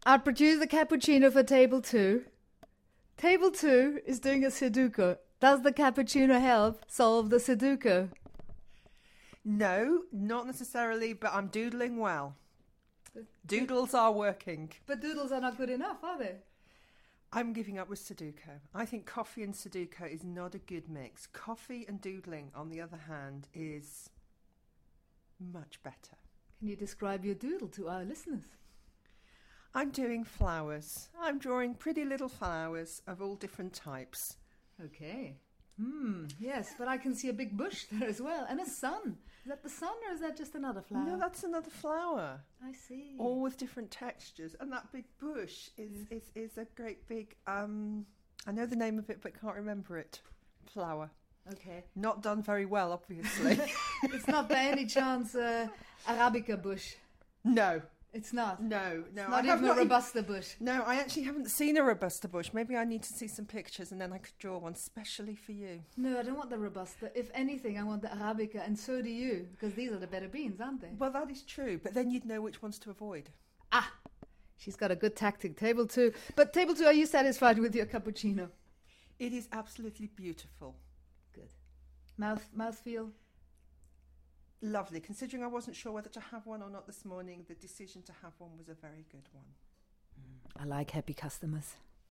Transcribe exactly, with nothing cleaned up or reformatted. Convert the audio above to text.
I'll produce the cappuccino for table two. Table two is doing a Sudoku. Does the cappuccino help solve the Sudoku? No, not necessarily, but I'm doodling well. Doodles are working. But doodles are not good enough, are they? I'm giving up with Sudoku. I think coffee and Sudoku is not a good mix. Coffee and doodling, on the other hand, is much better. Can you describe your doodle to our listeners? I'm doing flowers. I'm drawing pretty little flowers of all different types. Okay. Hmm, yes, but I can see a big bush there as well. And a sun. Is that the sun or is that just another flower? No, that's another flower. I see. All with different textures. And that big bush is, yes. is, is a great big, um, I know the name of it but can't remember it. Flower. Okay. Not done very well, obviously. It's not by any chance uh, Arabica bush? No. It's not? No, no. It's not I even a Robusta bush? No, I actually haven't seen a Robusta bush. Maybe I need to see some pictures and then I could draw one specially for you. No, I don't want the Robusta. If anything, I want the Arabica, and so do you, because these are the better beans, aren't they? Well, that is true, but then you'd know which ones to avoid. Ah, she's got a good tactic. Table two. But table two, are you satisfied with your cappuccino? It is absolutely beautiful. Good. Mouth, mouthfeel? Lovely. Considering I wasn't sure whether to have one or not this morning, the decision to have one was a very good one. I like happy customers.